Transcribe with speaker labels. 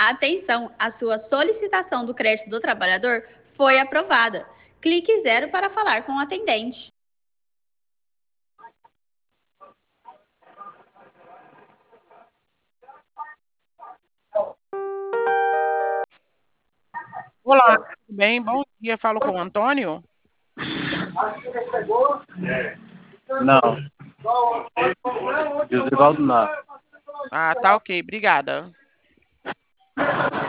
Speaker 1: Atenção, a sua solicitação do crédito do trabalhador foi aprovada. Clique 0 para falar com o atendente.
Speaker 2: Olá, tudo bem? Bom dia, falo com o Antônio.
Speaker 3: Não. Josivaldo não.
Speaker 2: Ah, tá ok, obrigada.